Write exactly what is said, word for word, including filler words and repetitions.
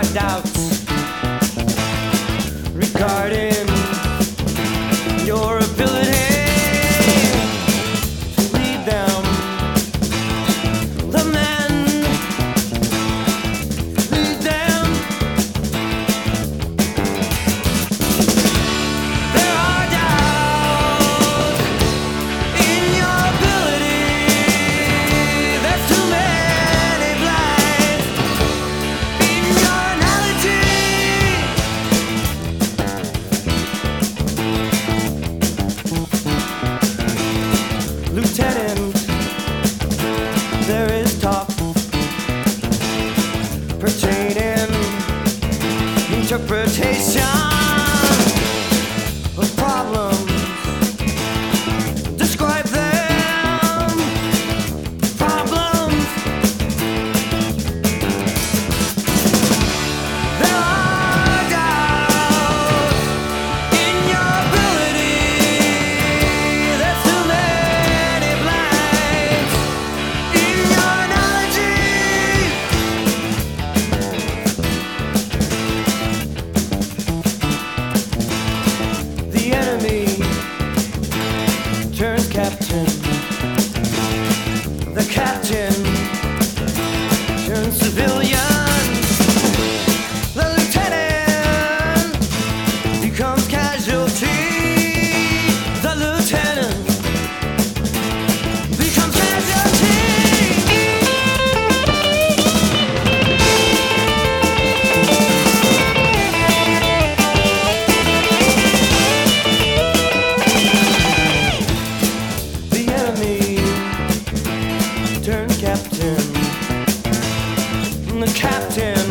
doubts regarding your ability to lead them. The men lead them. There are doubts in your ability. There's too many blinds in your analogy. Lieutenant, there is talk pertaining interpretation of problems. Describe them. Problems. There are doubts in your ability. There's too many blinds in your analogy. The enemy turns captain. The captain turns civilian. The lieutenant becomes casualty. The lieutenant becomes casualty. The enemy turns captain. The captain